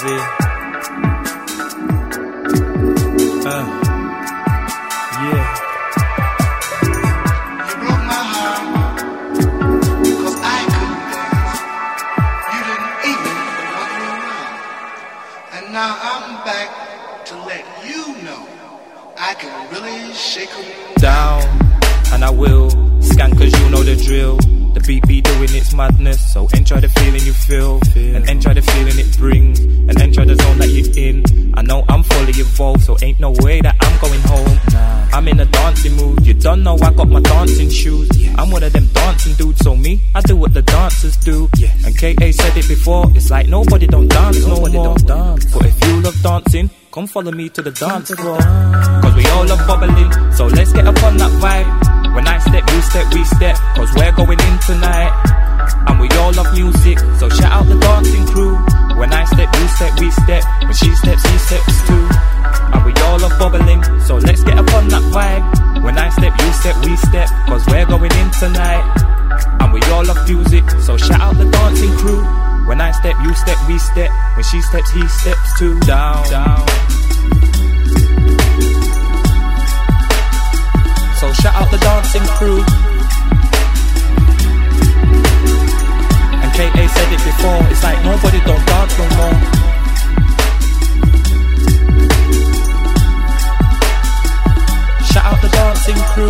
see. Yeah. You broke my heart, 'cause I couldn't dance. You didn't even want me around. And now I'm back to let you know I can really shake 'em down. And I will scan 'cause you know the drill. The beat be doing its madness, so enjoy the feeling you feel. And enjoy the feeling it brings, and enjoy the zone that you're in. I know I'm fully involved, so ain't no way that I'm going home. I'm in a dancing mood, you don't know I got my dancing shoes. I'm one of them dancing dudes, so me, I do what the dancers do. And K.A. said it before, it's like nobody don't dance no more. But if you love dancing, come follow me to the dance floor. 'Cause we all love bubbling, so let's get up on that vibe. When I step, you step, we step, 'cause we're going in tonight. And we all love music, so shout out the dancing crew. When I step, you step, we step. When she steps, he steps too. And we all love bubbling, so let's get up on that vibe. When I step, you step, we step, 'cause we're going in tonight. And we all love music, so shout out the dancing crew. When I step, you step, we step. When she steps, he steps too. Down, down. So shout out the dancing crew. And K.A. said it before, it's like nobody don't dance no more. Shout out the dancing crew.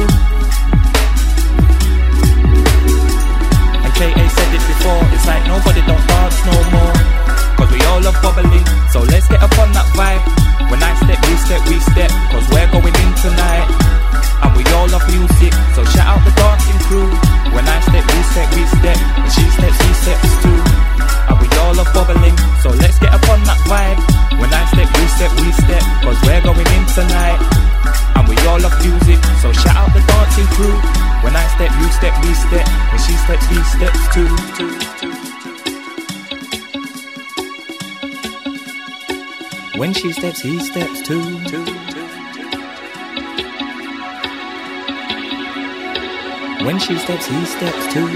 And K.A. said it before, it's like nobody don't dance no more. 'Cause we all love bubbling, so let's get up on that vibe. When I step, you step, we step, 'cause we're going in tonight. And we all love music, so shout out the dancing crew. When I step, you step, we step. When she steps, he steps too. And we all love bubbling, so let's get up on that vibe. When I step, you step, we step, 'cause we're going in tonight. And we all love music, so shout out the dancing crew. When I step, you step, we step. When she steps, he steps too. When she steps, he steps too. When she steps, he steps too.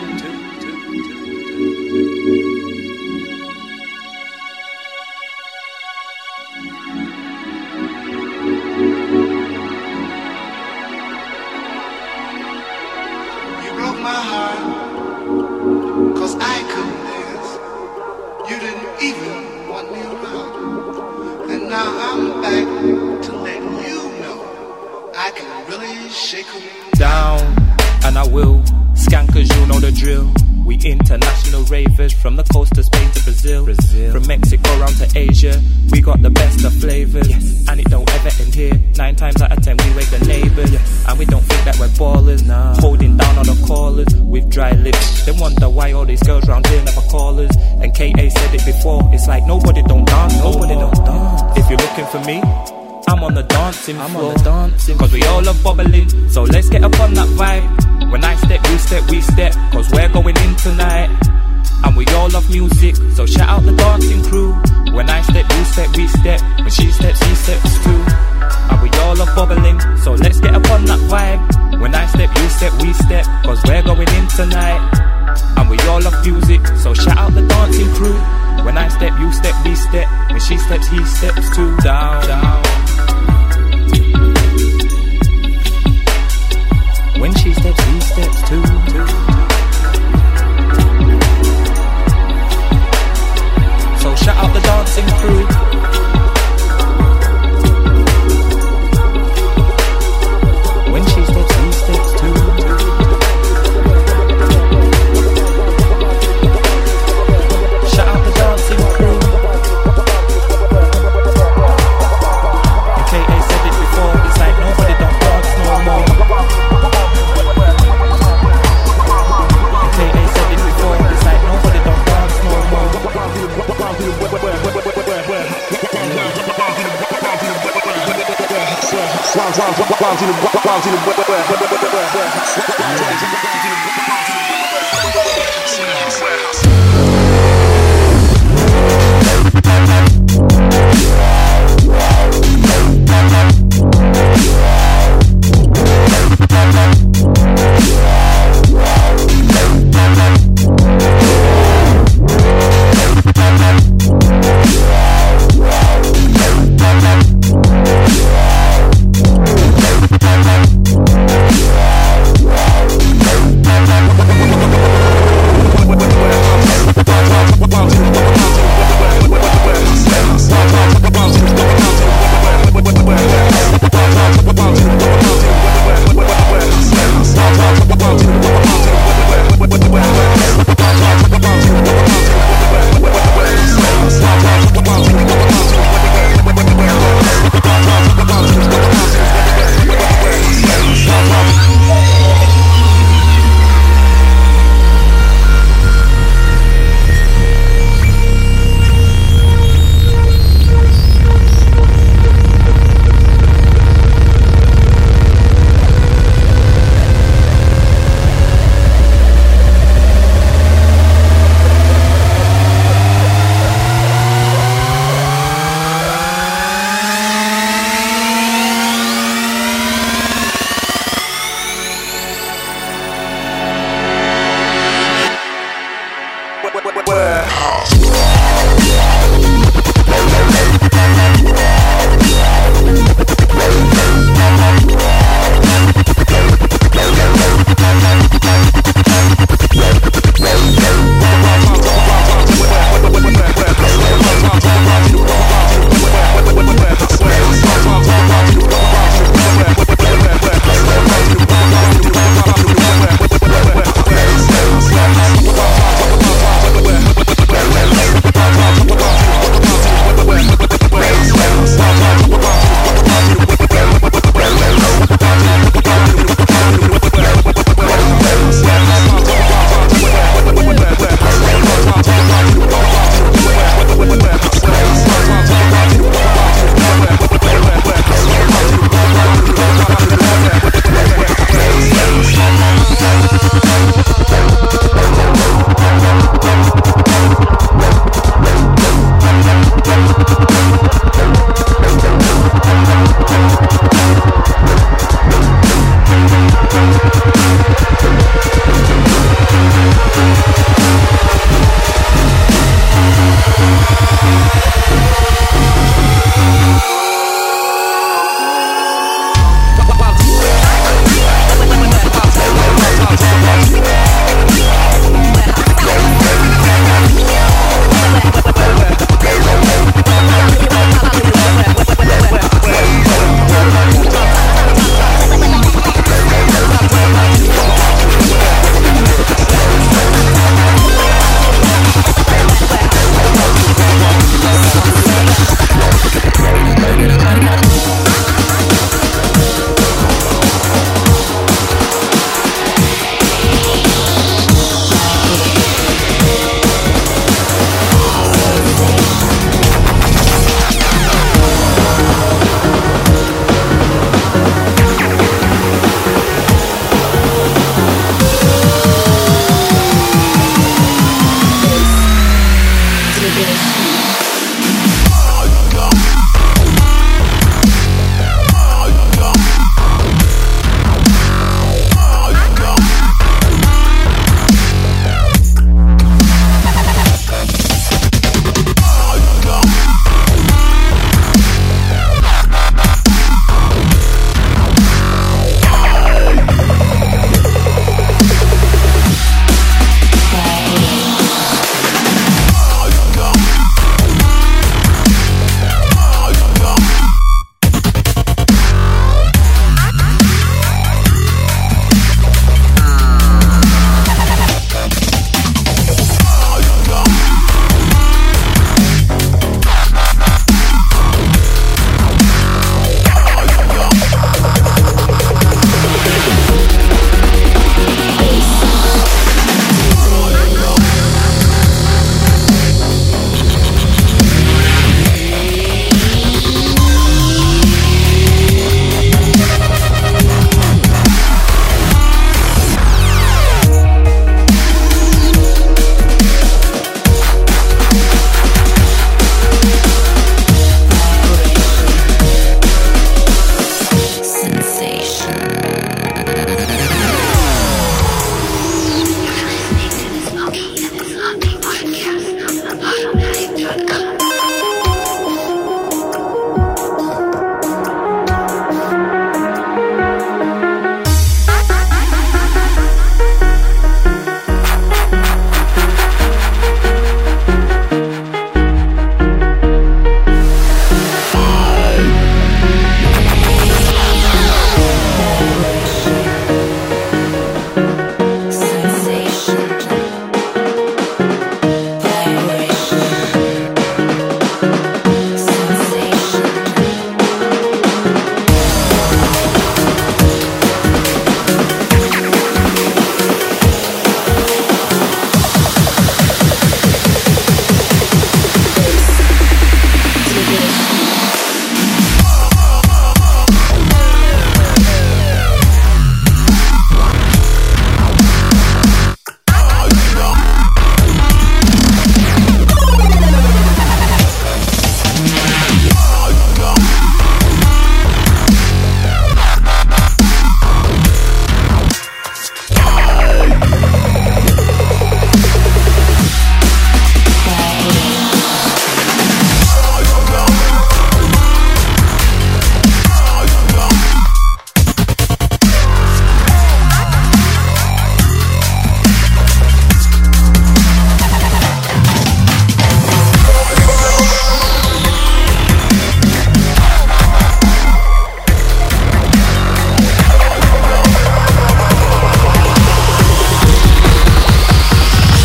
You broke my heart, 'cause I couldn't dance. You didn't even want me around. And now I'm back to let you know I can really shake 'em down. And I will scan 'cause you know the drill. We international ravers from the coast of Spain to Brazil. From Mexico round to Asia, we got the best of flavors. And it don't ever end here. 9 times out of 10 we wake the neighbors. And we don't think that we're ballers. Holding down on the callers with dry lips. They wonder why all these girls round here never call us. And K.A. said it before, it's like nobody don't dance. Nobody don't dance. If you're looking for me, I'm on the dancing floor. 'Cause we all love bubbling, so let's get up on that vibe. When I step, you step, we step, 'cause we're going in tonight. And we all love music, so shout out the dancing crew. When I step, you step, we step. When she steps, he steps too. And we all love bubbling, so let's get up on that vibe. When I step, you step, we step, 'cause we're going in tonight. And we all love music, so shout out the dancing crew. When I step, you step, we step. When she steps, he steps too. Down, down. When she steps, he steps too. So shout out the dancing crew. When she steps, he steps too. Shout out the dancing crew. And K.A. said it before, it's like nobody don't dance no more. K.A. said it before, it's like nobody don't dance no more.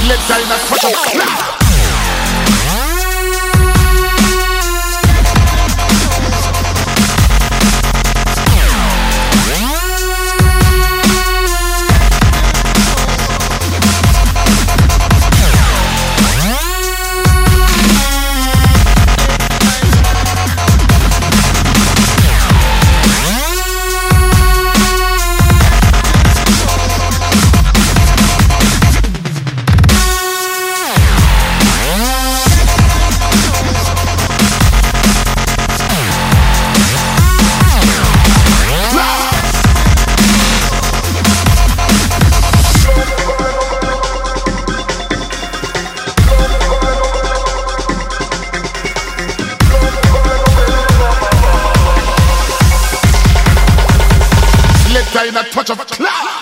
Selector in a touch of class. In a touch of class.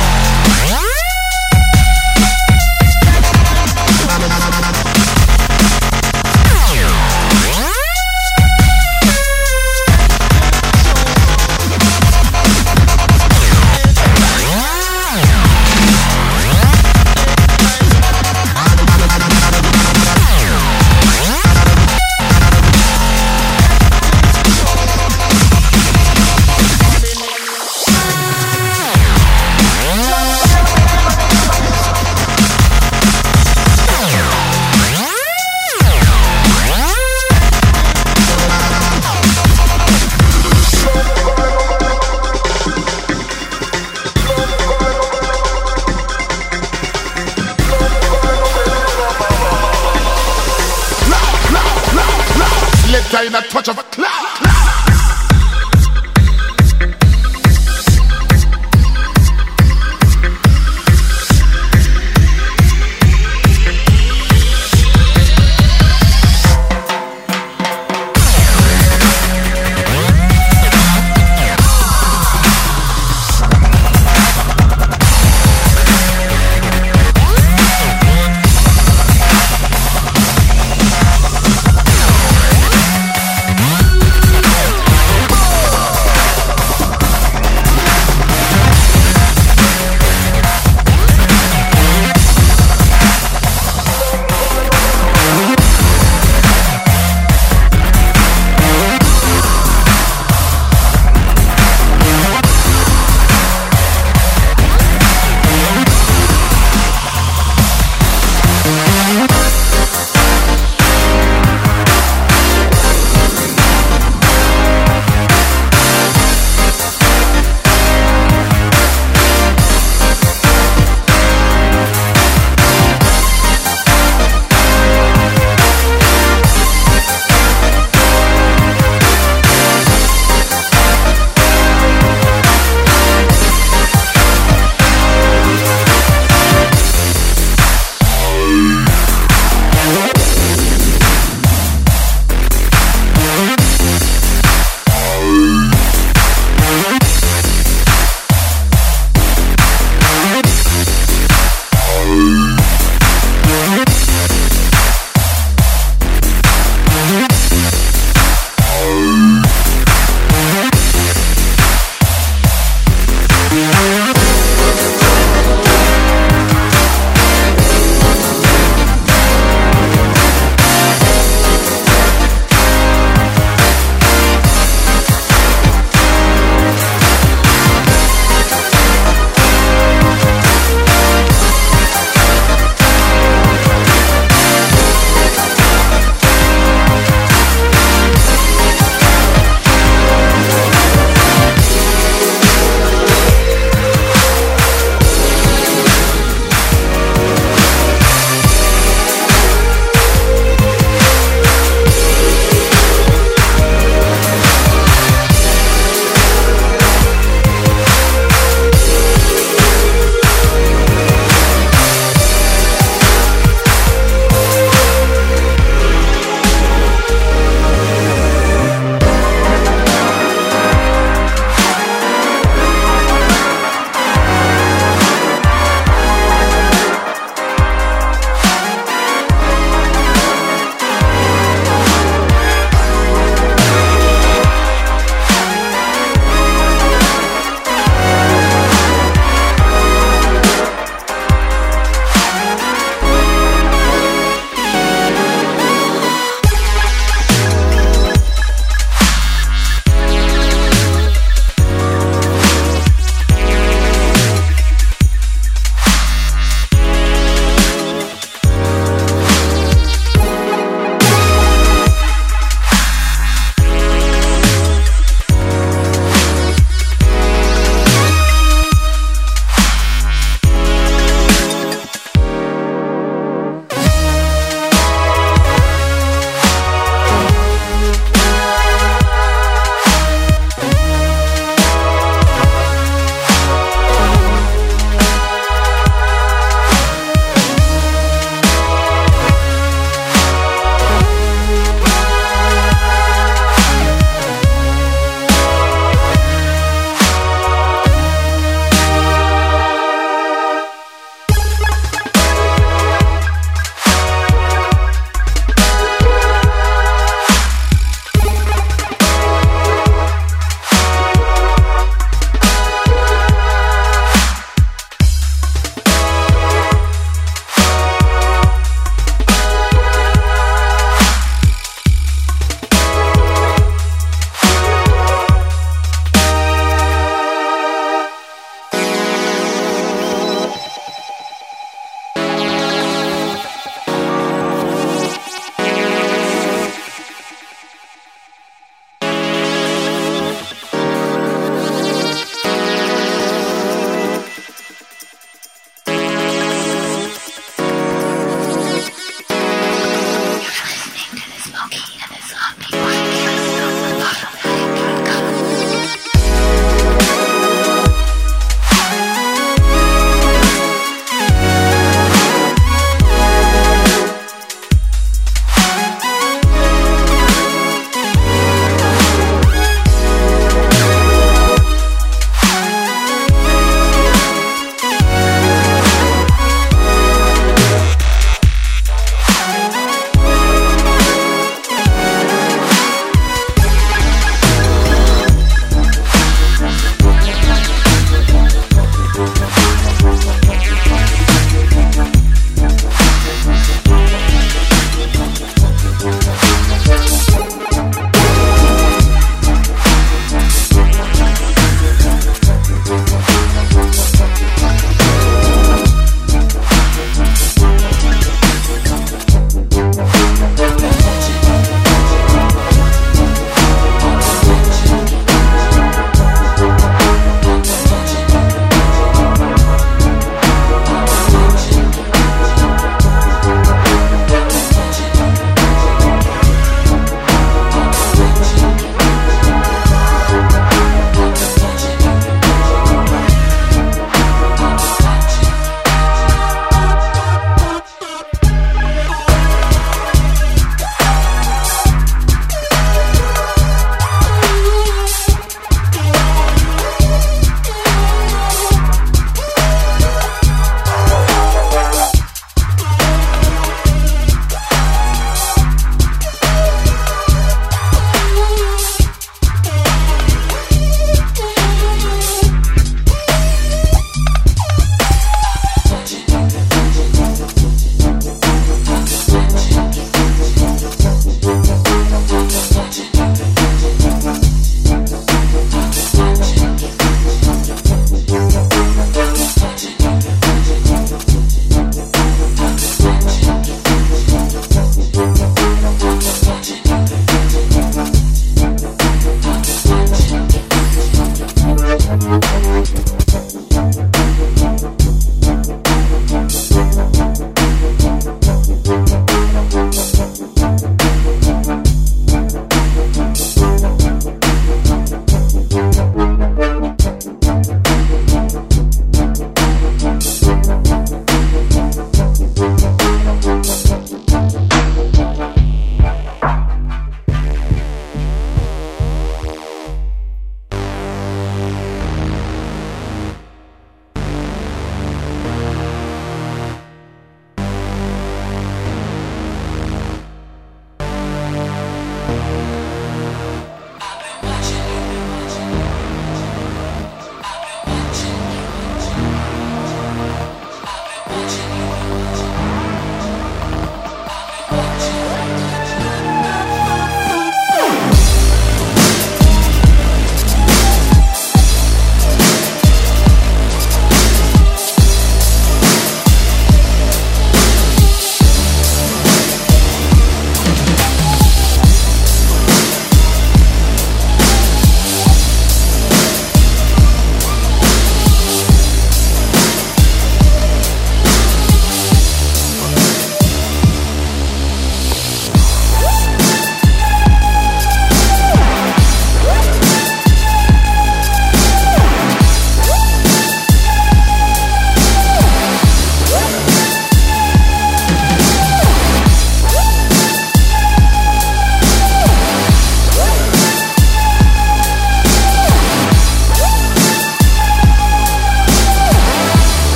In a touch of a class.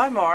Hi, Mark.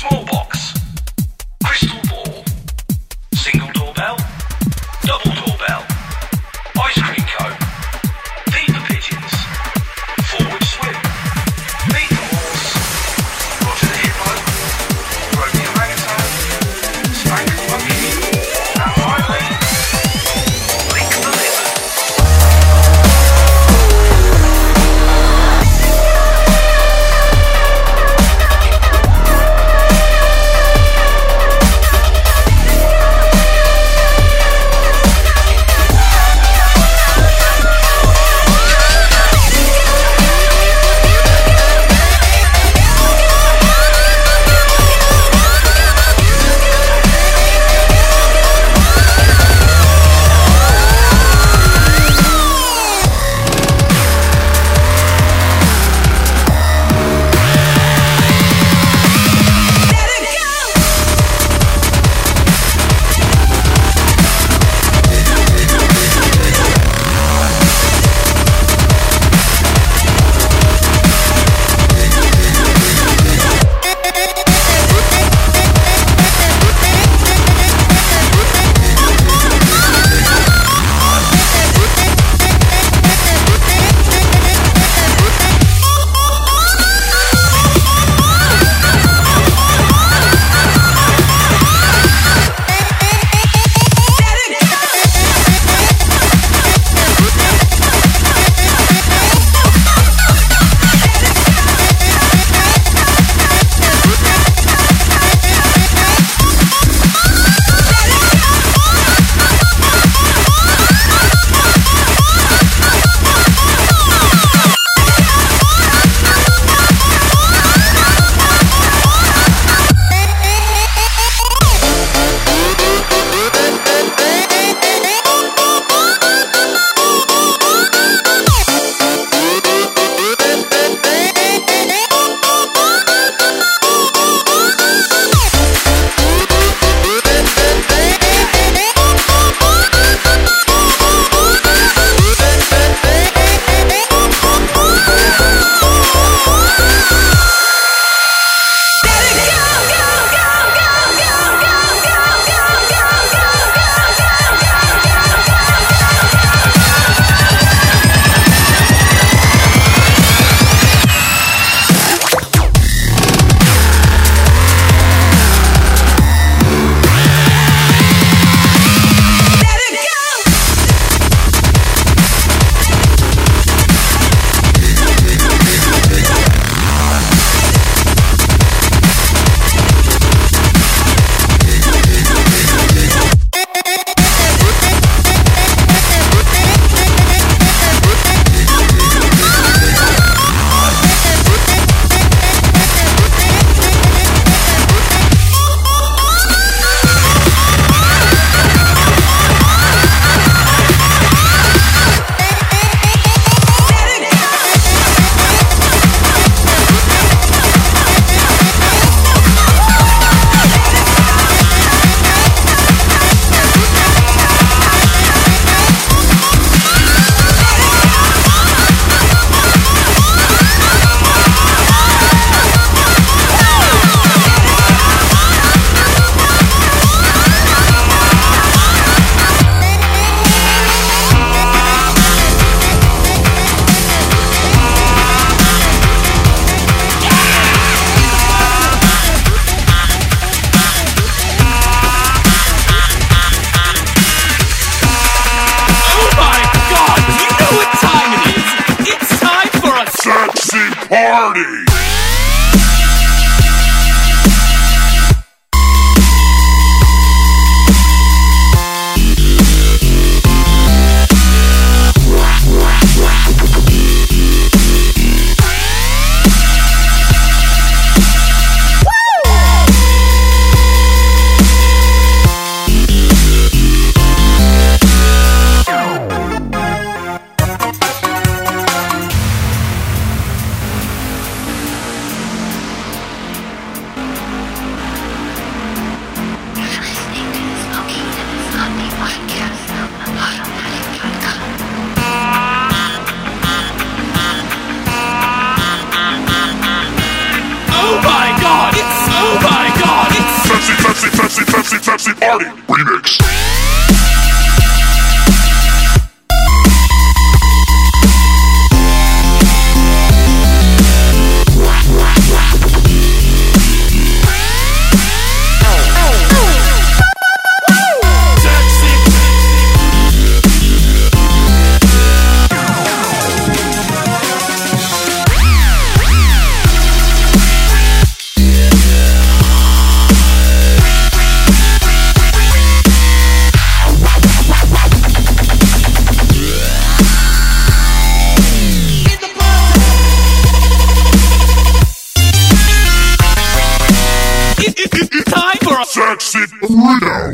Small box, crystal ball, single doorbell, double doorbell, ice cream cone, Viva pigeons, forward swim, meet the horse, Roger the hippo, Brody the orangutan, Spank the monkey, and finally, Link the lizard. Party! sexy party remix. Time for a Sexy Reno.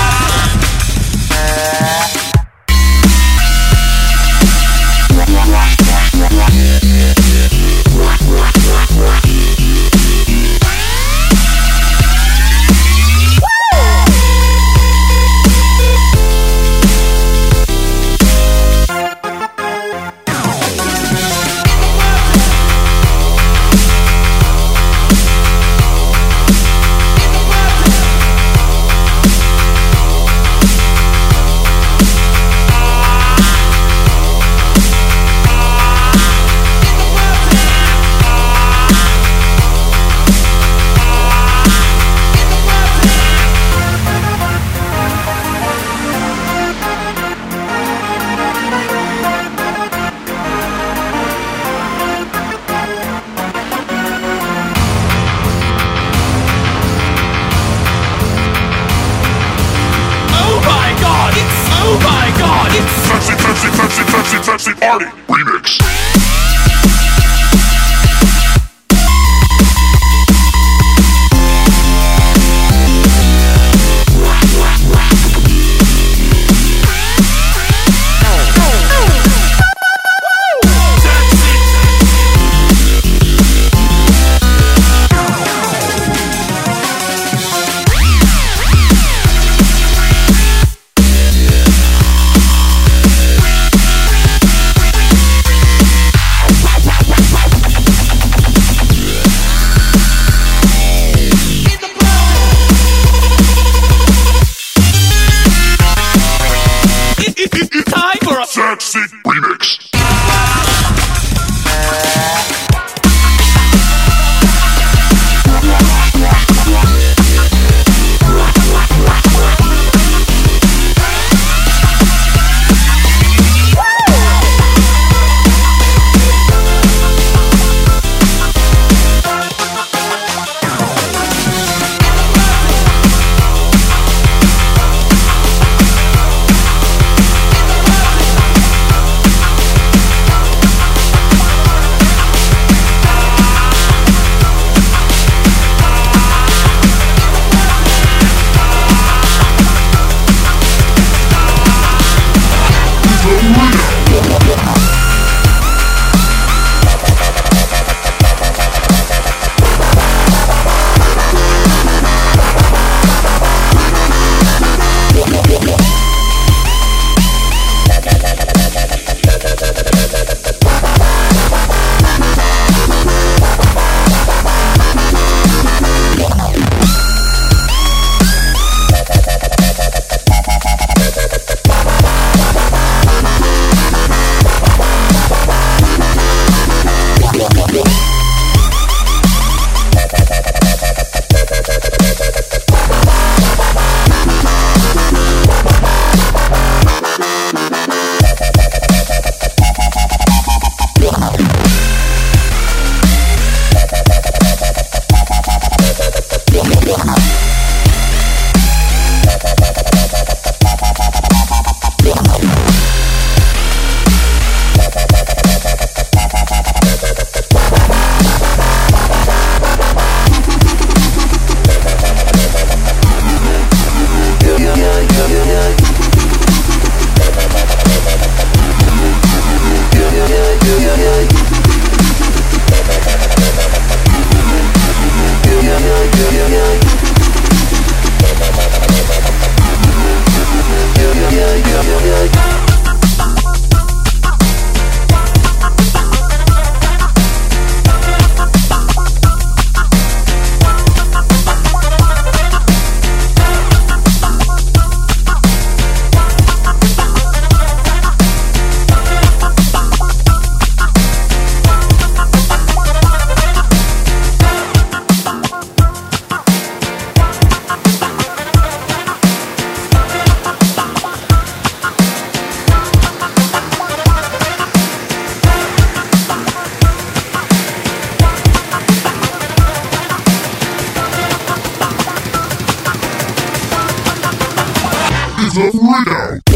Oh my god, it's sexy party remix. time for a sexy remix. is a Rig Out.